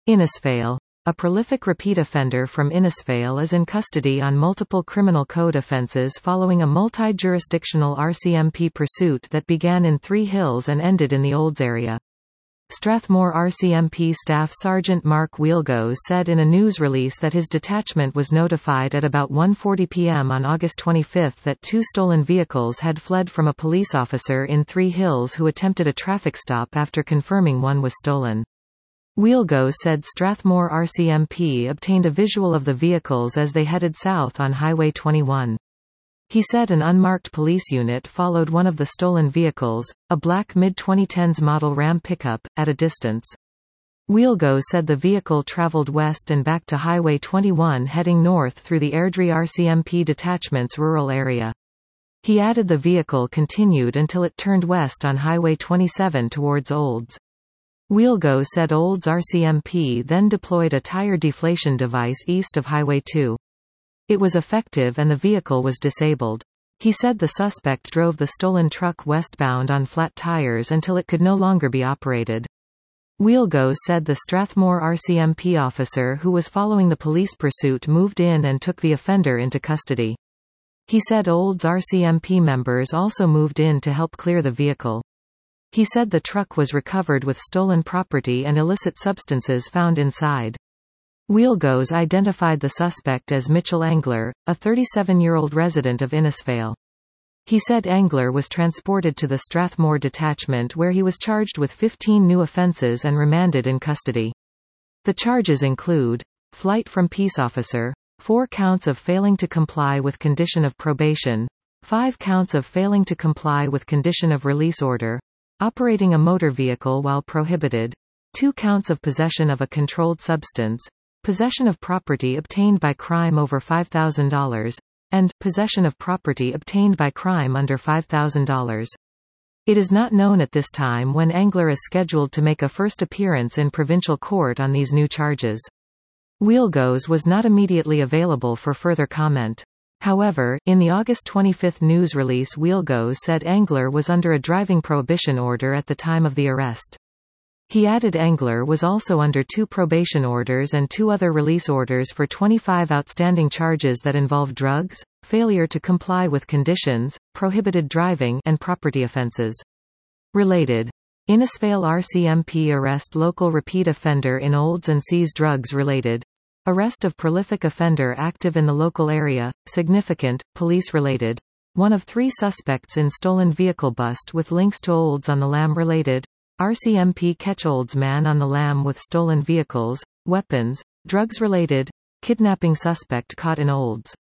Innisfail. A prolific repeat offender from Innisfail is in custody on multiple criminal code offences following a multi-jurisdictional RCMP pursuit that began in Three Hills and ended in the Olds area. Strathmore RCMP Staff Sergeant Mark Wheelgoes said in a news release that his detachment was notified at about 1:40 p.m. on August 25 that two stolen vehicles had fled from a police officer in Three Hills who attempted a traffic stop after confirming one was stolen. Wheelgoes said Strathmore RCMP obtained a visual of the vehicles as they headed south on Highway 21. He said an unmarked police unit followed one of the stolen vehicles, a black mid-2010s model Ram pickup, at a distance. Wheelgoes said the vehicle traveled west and back to Highway 21 heading north through the Airdrie RCMP detachment's rural area. He added the vehicle continued until it turned west on Highway 27 towards Olds. Wheelgoes said Olds RCMP then deployed a tire deflation device east of Highway 2. It was effective and the vehicle was disabled. He said the suspect drove the stolen truck westbound on flat tires until it could no longer be operated. Wheelgoes said the Strathmore RCMP officer who was following the police pursuit moved in and took the offender into custody. He said Olds RCMP members also moved in to help clear the vehicle. He said the truck was recovered with stolen property and illicit substances found inside. Wheelgoes identified the suspect as Mitchell Engler, a 37-year-old resident of Innisfail. He said Engler was transported to the Strathmore detachment where he was charged with 15 new offences and remanded in custody. The charges include flight from peace officer, 4 counts of failing to comply with condition of probation, 5 counts of failing to comply with condition of release order, operating a motor vehicle while prohibited, 2 counts of possession of a controlled substance, possession of property obtained by crime over $5,000, and possession of property obtained by crime under $5,000. It is not known at this time when Engler is scheduled to make a first appearance in provincial court on these new charges. Wheelgoes was not immediately available for further comment. However, in the August 25 news release Wheelgoes said Engler was under a driving prohibition order at the time of the arrest. He added Engler was also under 2 probation orders and 2 other release orders for 25 outstanding charges that involve drugs, failure to comply with conditions, prohibited driving, and property offences. Related. Innisfail RCMP arrest local repeat offender in Olds and seize drugs related. Arrest of prolific offender active in the local area, significant, police-related. One of 3 suspects in stolen vehicle bust with links to Olds on the Lam related. RCMP catch Olds man on the Lam with stolen vehicles, weapons, drugs related. Kidnapping suspect caught in Olds.